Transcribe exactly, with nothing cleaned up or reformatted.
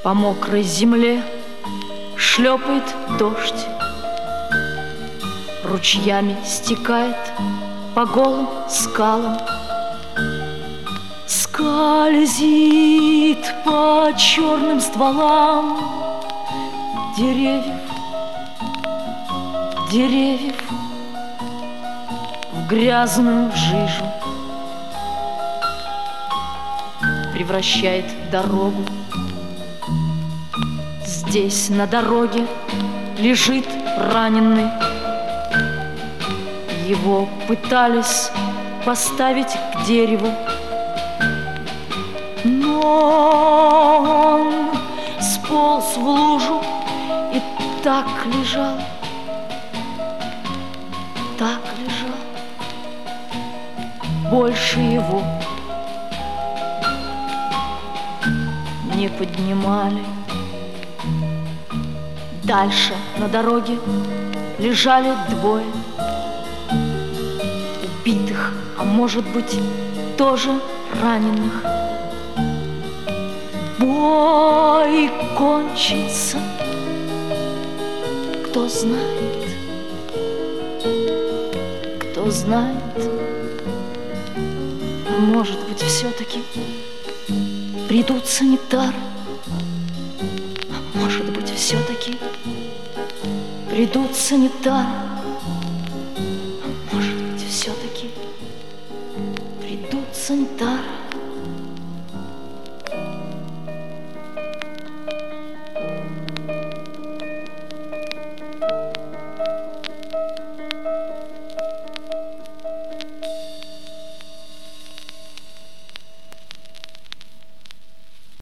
По мокрой земле шлепает дождь, ручьями стекает по голым скалам, скользит по черным стволам деревьев, деревьев в грязную жижу, превращает дорогу. Здесь на дороге лежит раненый. Его пытались поставить к дереву, но он сполз в лужу и так лежал, так лежал. Больше его не поднимали. Дальше на дороге лежали двое убитых, а может быть, тоже раненых. Бой кончится, кто знает, кто знает. Может быть, все-таки придут санитары. Может быть, все-таки придут санитары.